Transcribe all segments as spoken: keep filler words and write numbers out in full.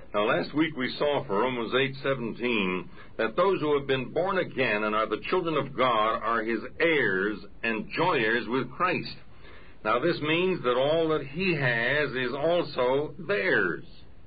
Now, last week we saw from Romans eight seventeen that those who have been born again and are the children of God are his heirs and joint-heirs with Christ. Now, this means that all that he has is also theirs.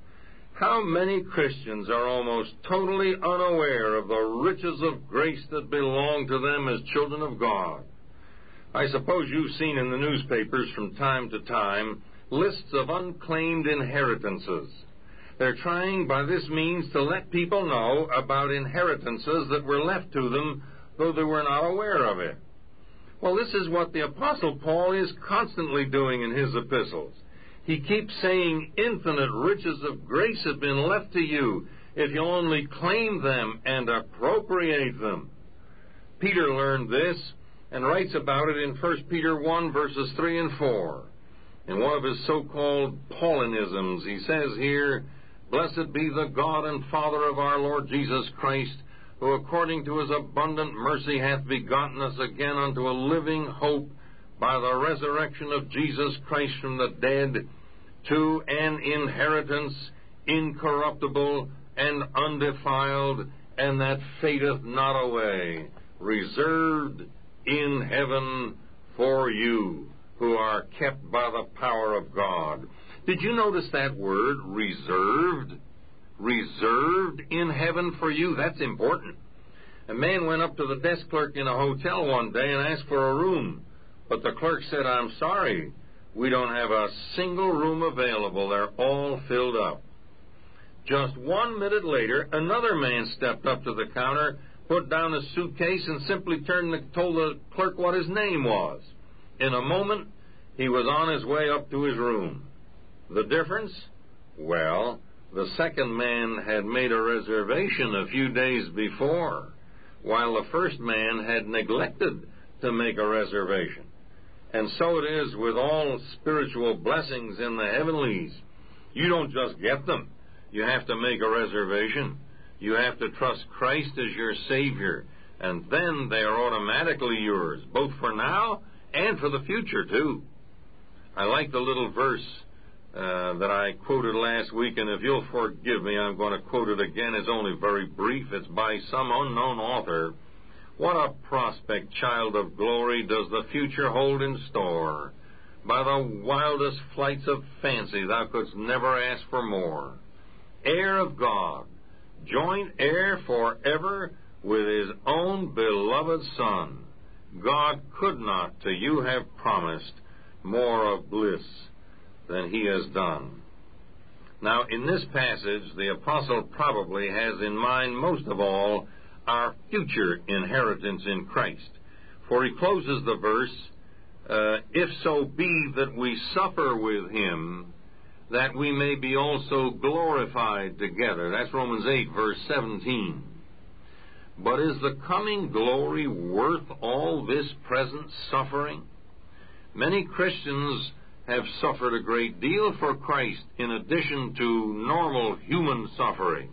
How many Christians are almost totally unaware of the riches of grace that belong to them as children of God? I suppose you've seen in the newspapers from time to time lists of unclaimed inheritances. They're trying by this means to let people know about inheritances that were left to them, though they were not aware of it. Well, this is what the Apostle Paul is constantly doing in his epistles. He keeps saying infinite riches of grace have been left to you if you only claim them and appropriate them. Peter learned this and writes about it in First Peter one, verses three and four. In one of his so-called Paulinisms, he says here, "Blessed be the God and Father of our Lord Jesus Christ, who according to his abundant mercy hath begotten us again unto a living hope by the resurrection of Jesus Christ from the dead, to an inheritance incorruptible and undefiled, and that fadeth not away, reserved in heaven for you, who are kept by the power of God." Did you notice that word, reserved? Reserved in heaven for you. That's important. A man went up to the desk clerk in a hotel one day and asked for a room. But the clerk said, "I'm sorry, we don't have a single room available. They're all filled up." Just one minute later, another man stepped up to the counter, put down his suitcase, and simply turned and told the clerk what his name was. In a moment, he was on his way up to his room. The difference? Well, the second man had made a reservation a few days before, while the first man had neglected to make a reservation. And so it is with all spiritual blessings in the heavenlies. You don't just get them. You have to make a reservation. You have to trust Christ as your Savior, and then they are automatically yours, both for now and for the future, too. I like the little verse uh, that I quoted last week, and if you'll forgive me, I'm going to quote it again. It's only very brief. It's by some unknown author. "What a prospect, child of glory, does the future hold in store. By the wildest flights of fancy thou couldst never ask for more. Heir of God, joint heir forever with his own beloved Son. God could not to you have promised more of bliss than he has done." Now, in this passage, the apostle probably has in mind most of all our future inheritance in Christ. For he closes the verse, uh, "If so be that we suffer with him, that we may be also glorified together." That's Romans eight, verse seventeen. But is the coming glory worth all this present suffering? Many Christians have suffered a great deal for Christ in addition to normal human suffering.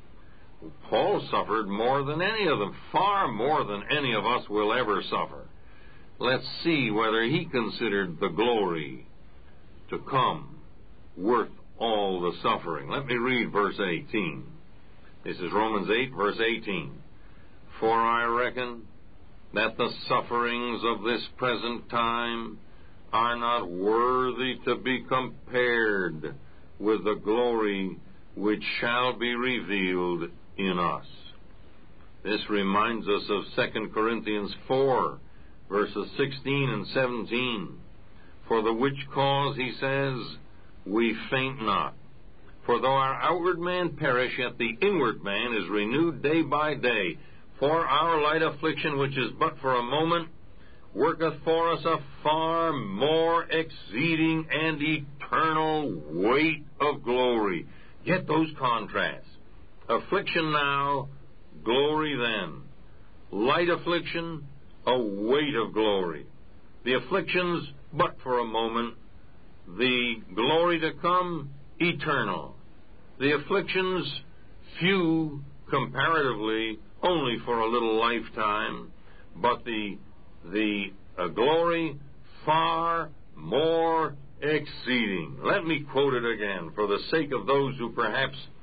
Paul suffered more than any of them, far more than any of us will ever suffer. Let's see whether he considered the glory to come worth all the suffering. Let me read verse eighteen. This is Romans eight, verse eighteen. "For I reckon that the sufferings of this present time are not worthy to be compared with the glory which shall be revealed in us." This reminds us of Second Corinthians four, verses sixteen and seventeen. "For the which cause," he says, "we faint not. For though our outward man perish, yet the inward man is renewed day by day. For our light affliction, which is but for a moment, worketh for us a far more exceeding and eternal weight of glory." Get those contrasts. Affliction now, glory then. Light affliction, a weight of glory. The afflictions, but for a moment. The glory to come, eternal. The afflictions, few comparatively, only for a little lifetime, but the the uh, glory far more exceeding. Let me quote it again for the sake of those who perhaps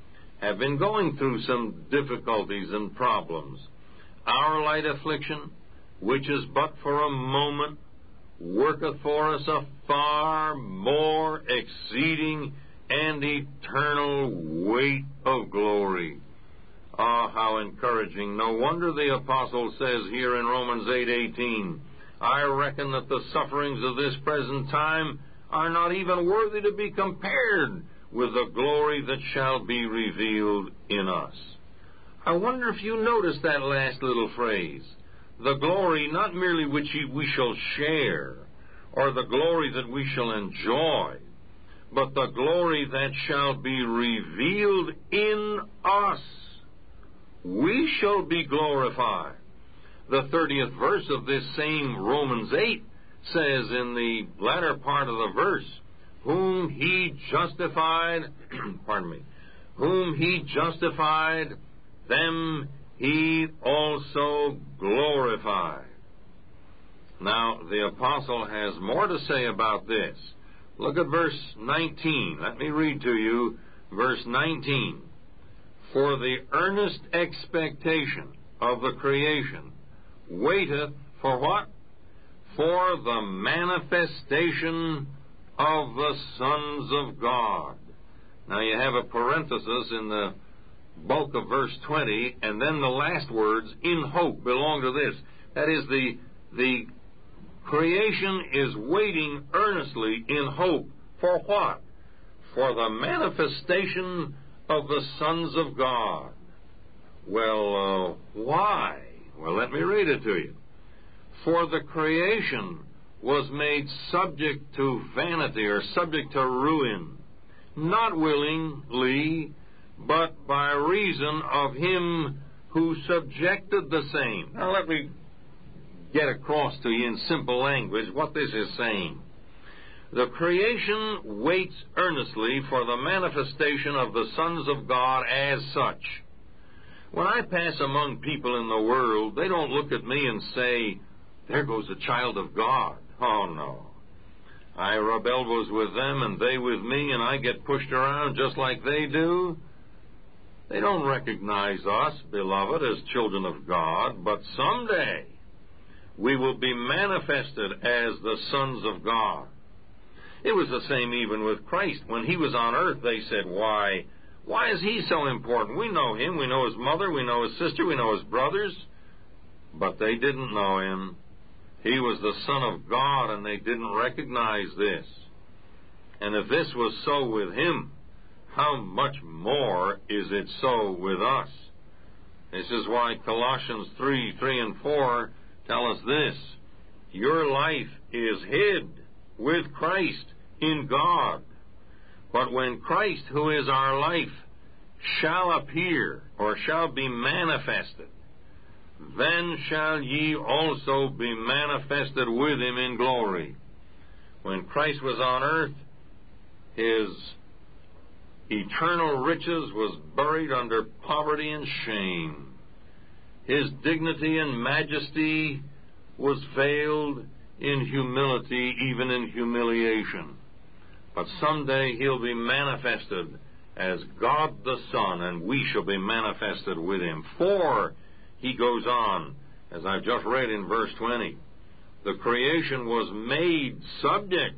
have been going through some difficulties and problems. Our light affliction, which is but for a moment, worketh for us a far more exceeding and eternal weight of glory. Ah, how encouraging. No wonder the apostle says here in Romans eight eighteen, I reckon that the sufferings of this present time are not even worthy to be compared with the glory that shall be revealed in us. I wonder if you noticed that last little phrase. The glory not merely which we shall share, or the glory that we shall enjoy, but the glory that shall be revealed in us. We shall be glorified. The thirtieth verse of this same Romans eight says in the latter part of the verse, whom he justified, pardon me, whom he justified, them he also glorified. Now, the apostle has more to say about this. Look at verse nineteen. Let me read to you verse nineteen. For the earnest expectation of the creation waiteth for what? For the manifestation of the sons of God. Now you have a parenthesis in the bulk of verse twenty, and then the last words, in hope, belong to this. That is, the, the creation is waiting earnestly in hope. For what? For the manifestation of the sons of God. Well, uh, why? Well, let me read it to you. For the creation was made subject to vanity, or subject to ruin, not willingly, but by reason of him who subjected the same. Now let me get across to you in simple language what this is saying. The creation waits earnestly for the manifestation of the sons of God as such. When I pass among people in the world, they don't look at me and say, there goes a child of God. Oh, no. I rub elbows with them and they with me, and I get pushed around just like they do. They don't recognize us, beloved, as children of God, but someday we will be manifested as the sons of God. It was the same even with Christ. When he was on earth, they said, why, why is he so important? We know him, we know his mother, we know his sister, we know his brothers, but they didn't know him. He was the Son of God, and they didn't recognize this. And if this was so with him, how much more is it so with us? This is why Colossians three, three and four tell us this. Your life is hid with Christ in God. But when Christ, who is our life, shall appear, or shall be manifested, then shall ye also be manifested with him in glory. When Christ was on earth, his eternal riches was buried under poverty and shame. His dignity and majesty was veiled in humility, even in humiliation. But someday he'll be manifested as God the Son, and we shall be manifested with him. For, he goes on, as I've just read in verse twenty, the creation was made subject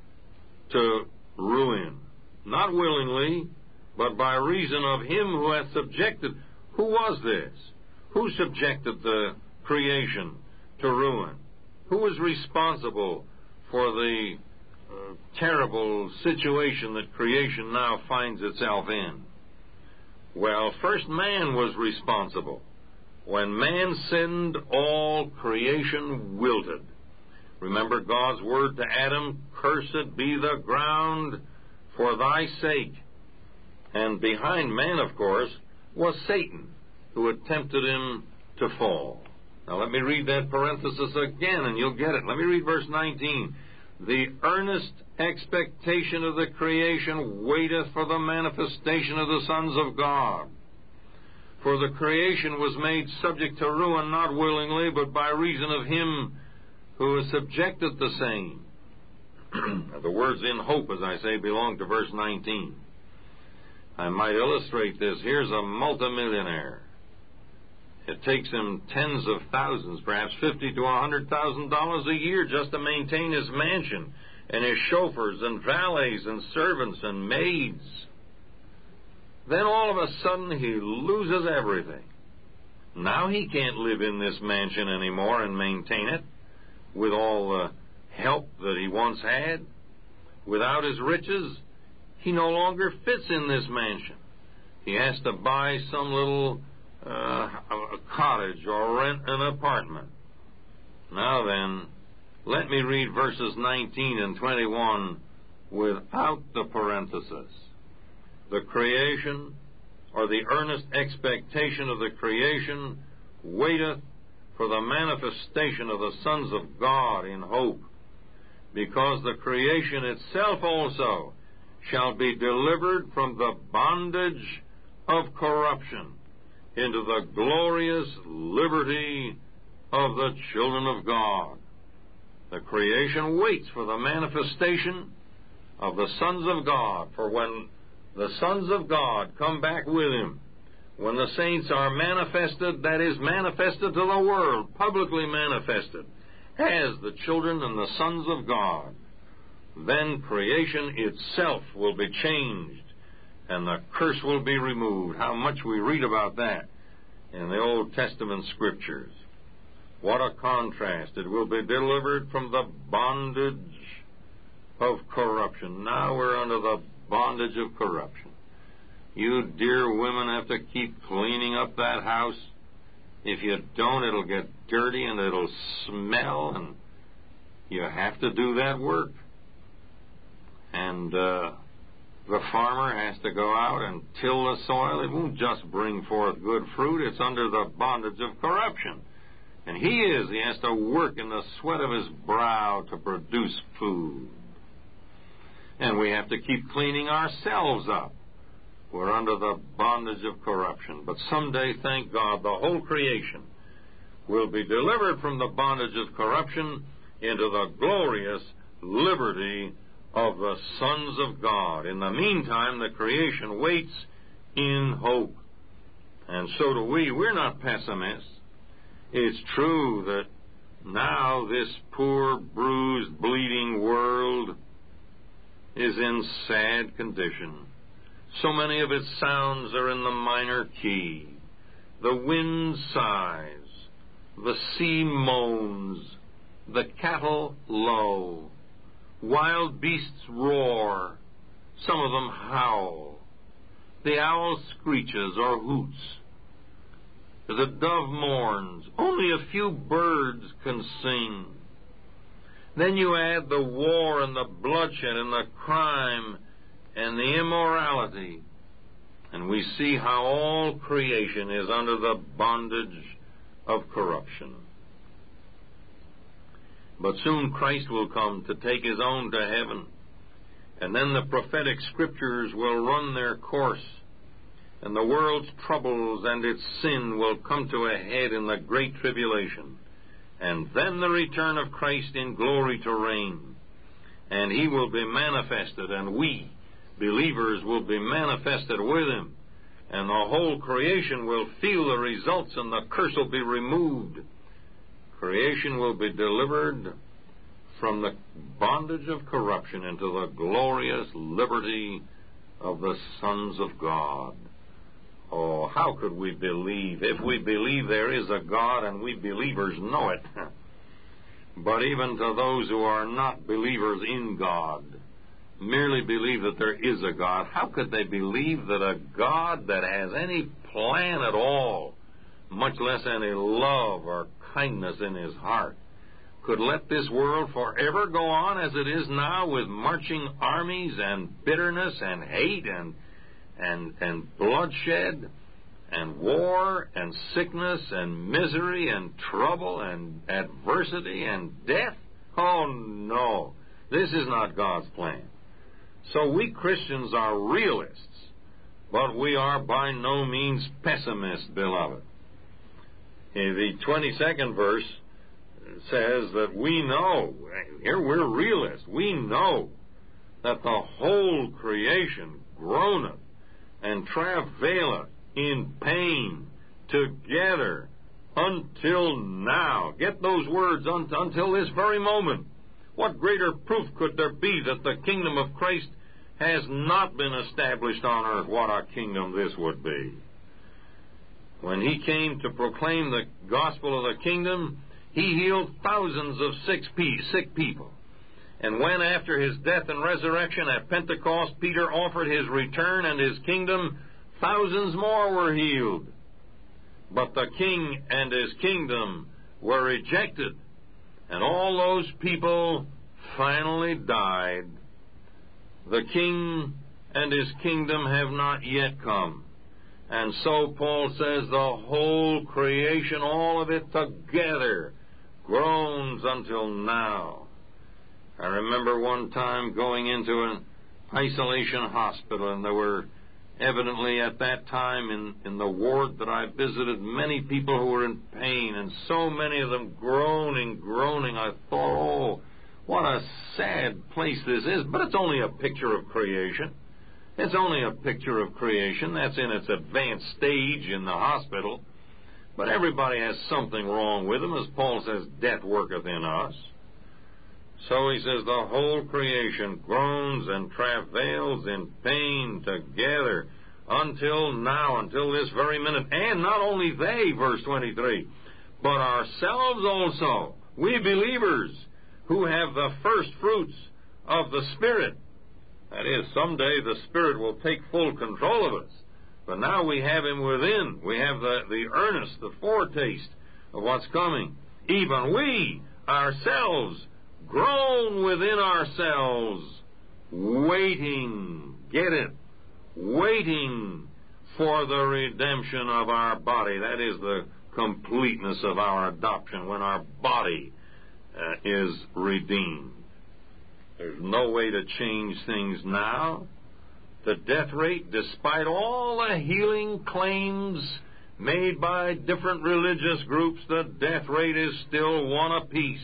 to ruin, not willingly, but by reason of him who hath subjected. Who was this? Who subjected the creation to ruin? Who was responsible for the uh, terrible situation that creation now finds itself in? Well, first man was responsible. When man sinned, all creation wilted. Remember God's word to Adam, cursed be the ground for thy sake. And behind man, of course, was Satan, who had tempted him to fall. Now let me read that parenthesis again, and you'll get it. Let me read verse nineteen. The earnest expectation of the creation waiteth for the manifestation of the sons of God. For the creation was made subject to ruin, not willingly, but by reason of him who has subjected the same. The words in hope, as I say, belong to verse nineteen. I might illustrate this. Here's a multimillionaire. It takes him tens of thousands, perhaps fifty to a hundred thousand dollars a year just to maintain his mansion and his chauffeurs and valets and servants and maids. Then all of a sudden he loses everything. Now he can't live in this mansion anymore and maintain it with all the help that he once had. Without his riches, he no longer fits in this mansion. He has to buy some little uh, a cottage or rent an apartment. Now then, let me read verses nineteen and twenty-one without the parenthesis. The creation, or the earnest expectation of the creation, waiteth for the manifestation of the sons of God in hope, because the creation itself also shall be delivered from the bondage of corruption into the glorious liberty of the children of God. The creation waits for the manifestation of the sons of God, for when the sons of God come back with him, when the saints are manifested, that is, manifested to the world, publicly manifested, as the children and the sons of God, then creation itself will be changed, and the curse will be removed. How much we read about that in the Old Testament Scriptures. What a contrast. It will be delivered from the bondage of corruption. Now we're under the bondage of corruption. You dear women have to keep cleaning up that house. If you don't, it'll get dirty and it'll smell, and you have to do that work. And uh, the farmer has to go out and till the soil. It won't just bring forth good fruit. It's under the bondage of corruption. And he is. He has to work in the sweat of his brow to produce food. And we have to keep cleaning ourselves up. We're under the bondage of corruption. But someday, thank God, the whole creation will be delivered from the bondage of corruption into the glorious liberty of the sons of God. In the meantime, the creation waits in hope. And so do we. We're not pessimists. It's true that now this poor, bruised, bleeding world is in sad condition. So many of its sounds are in the minor key. The wind sighs, the sea moans, the cattle low, wild beasts roar, some of them howl, the owl screeches or hoots, the dove mourns, only a few birds can sing. Then you add the war and the bloodshed and the crime and the immorality, and we see how all creation is under the bondage of corruption. But soon Christ will come to take his own to heaven, and then the prophetic scriptures will run their course, and the world's troubles and its sin will come to a head in the great tribulation, and then the return of Christ in glory to reign, and he will be manifested, and we, believers, will be manifested with him, and the whole creation will feel the results, and the curse will be removed. Creation will be delivered from the bondage of corruption into the glorious liberty of the sons of God. Oh, how could we believe? If we believe there is a God, and we believers know it. But even to those who are not believers in God, merely believe that there is a God, how could they believe that a God that has any plan at all, much less any love or kindness in his heart, could let this world forever go on as it is now, with marching armies and bitterness and hate and and and bloodshed and war and sickness and misery and trouble and adversity and death? Oh, no. This is not God's plan. So we Christians are realists, but we are by no means pessimists, beloved. The twenty-second verse says that we know, here we're realists, we know that the whole creation groaneth and travaileth in pain together until now. Get those words, un- until this very moment. What greater proof could there be that the kingdom of Christ has not been established on earth? What a kingdom this would be. When he came to proclaim the gospel of the kingdom, he healed thousands of sick people. And when, after his death and resurrection at Pentecost, Peter offered his return and his kingdom, thousands more were healed. But the king and his kingdom were rejected, and all those people finally died. The king and his kingdom have not yet come. And so Paul says the whole creation, all of it together, groans until now. I remember one time going into an isolation hospital, and there were evidently at that time in, in the ward that I visited many people who were in pain, and so many of them groaning, groaning. I thought, oh, what a sad place this is. But it's only a picture of creation. It's only a picture of creation. That's in its advanced stage in the hospital. But everybody has something wrong with them. As Paul says, death worketh in us. So he says the whole creation groans and travails in pain together until now, until this very minute. And not only they, verse twenty-three, but ourselves also, we believers, who have the first fruits of the Spirit. That is, someday the Spirit will take full control of us. But now we have Him within. We have the, the earnest, the foretaste of what's coming. Even we, ourselves, groan within ourselves, waiting, get it, waiting for the redemption of our body. That is the completeness of our adoption, when our body uh, is redeemed. There's no way to change things now. The death rate, despite all the healing claims made by different religious groups, the death rate is still one apiece.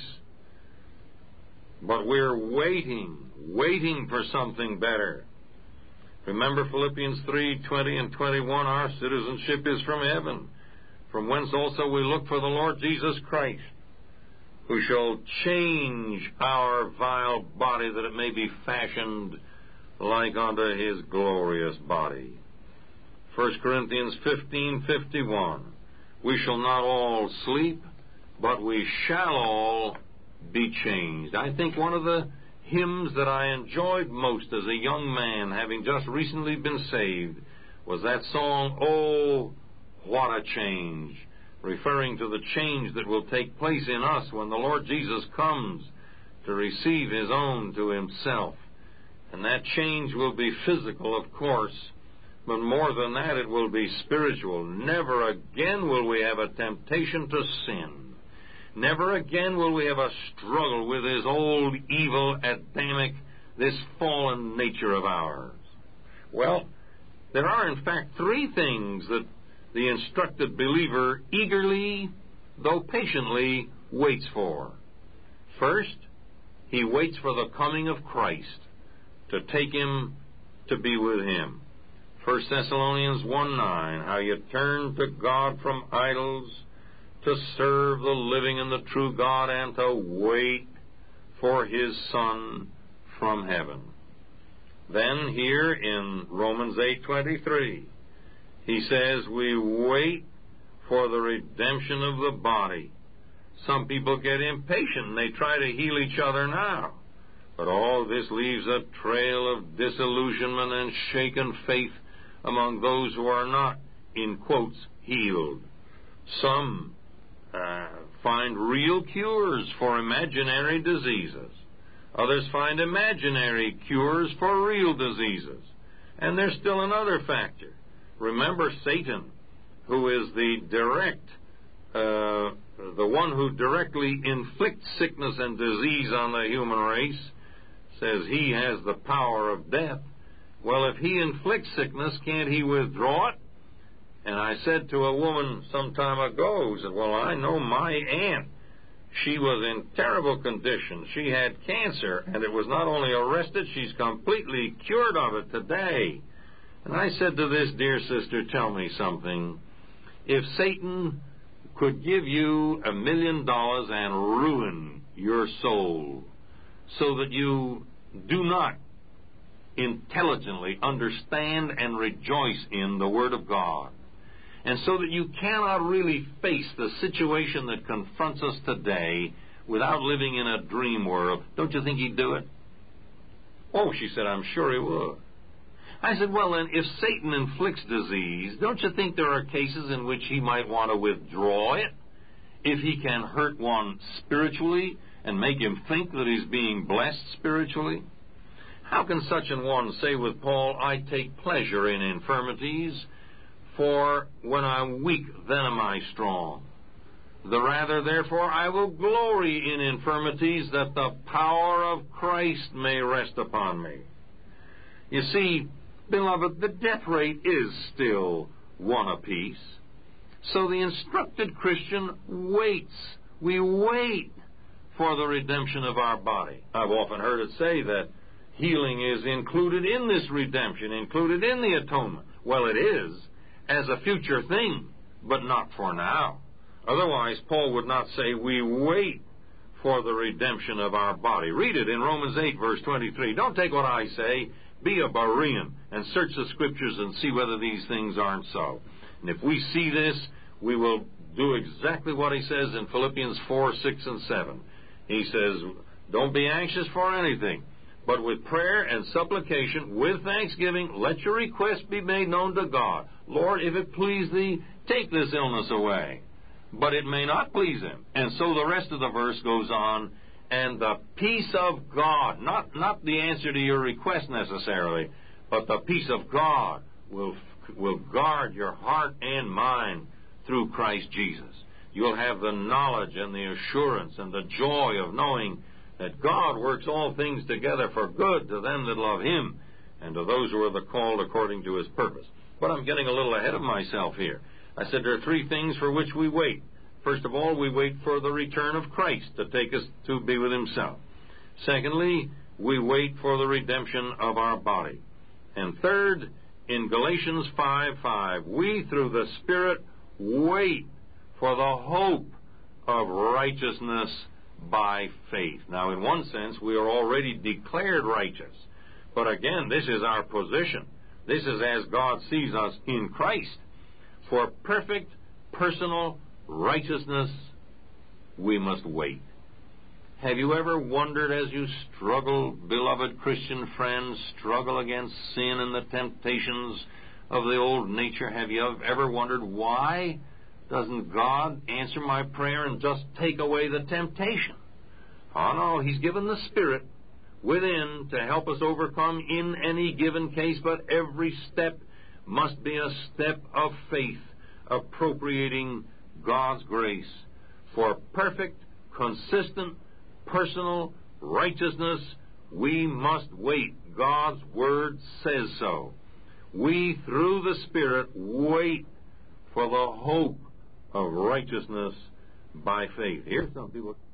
But we're waiting, waiting for something better. Remember Philippians three, twenty and twenty-one, our citizenship is from heaven, from whence also we look for the Lord Jesus Christ, who shall change our vile body, that it may be fashioned like unto His glorious body. First Corinthians fifteen, fifty-one, we shall not all sleep, but we shall all be changed. I think one of the hymns that I enjoyed most as a young man, having just recently been saved, was that song, Oh, What a Change, referring to the change that will take place in us when the Lord Jesus comes to receive His own to Himself. And that change will be physical, of course, but more than that, it will be spiritual. Never again will we have a temptation to sin. Never again will we have a struggle with this old, evil, Adamic, this fallen nature of ours. Well, there are, in fact, three things that the instructed believer eagerly, though patiently, waits for. First, he waits for the coming of Christ to take him to be with Him. First Thessalonians one nine, how you turn to God from idols to serve the living and the true God, and to wait for His Son from heaven. Then here in Romans eight twenty-three, he says we wait for the redemption of the body. Some people get impatient and they try to heal each other now. But all this leaves a trail of disillusionment and shaken faith among those who are not, in quotes, healed. Some uh, find real cures for imaginary diseases. Others find imaginary cures for real diseases. And there's still another factor. Remember Satan, who is the direct, uh, the one who directly inflicts sickness and disease on the human race, says he has the power of death. Well, if he inflicts sickness, can't he withdraw it? And I said to a woman some time ago, who said, well, I know my aunt. She was in terrible condition. She had cancer, and it was not only arrested, she's completely cured of it today. And I said to this dear sister, tell me something. If Satan could give you a million dollars and ruin your soul so that you do not intelligently understand and rejoice in the Word of God, and so that you cannot really face the situation that confronts us today without living in a dream world, don't you think he'd do it? Oh, she said, I'm sure he would. I said, well, then, if Satan inflicts disease, don't you think there are cases in which he might want to withdraw it? If he can hurt one spiritually and make him think that he's being blessed spiritually? How can such an one say with Paul, I take pleasure in infirmities, for when I'm weak, then am I strong. The rather, therefore, I will glory in infirmities, that the power of Christ may rest upon me. You see, beloved, the death rate is still one apiece. So the instructed Christian waits. We wait for the redemption of our body. I've often heard it say that healing is included in this redemption, included in the atonement. Well, it is, as a future thing, but not for now. Otherwise, Paul would not say we wait for the redemption of our body. Read it in Romans eight, verse twenty-three. Don't take what I say. Be a Berean and search the Scriptures and see whether these things aren't so. And if we see this, we will do exactly what he says in Philippians four, six, and seven. He says, don't be anxious for anything, but with prayer and supplication, with thanksgiving, let your requests be made known to God. Lord, if it please thee, take this illness away. But it may not please him. And so the rest of the verse goes on, and the peace of God, not, not the answer to your request necessarily, but the peace of God will, will guard your heart and mind through Christ Jesus. You'll have the knowledge and the assurance and the joy of knowing that God works all things together for good to them that love him and to those who are the called according to his purpose. But I'm getting a little ahead of myself here. I said there are three things for which we wait. First of all, we wait for the return of Christ to take us to be with himself. Secondly, we wait for the redemption of our body. And third, in Galatians five five, we through the Spirit wait for the hope of righteousness by faith. Now, in one sense, we are already declared righteous. But again, this is our position. This is as God sees us in Christ. For perfect personal righteousness, we must wait. Have you ever wondered as you struggle, beloved Christian friends, struggle against sin and the temptations of the old nature, have you ever wondered why doesn't God answer my prayer and just take away the temptation? Oh, no, he's given the Spirit within to help us overcome in any given case, but every step must be a step of faith, appropriating God's grace. For perfect, consistent, personal righteousness, we must wait. God's Word says so. We, through the Spirit, wait for the hope of righteousness by faith. Here's some people...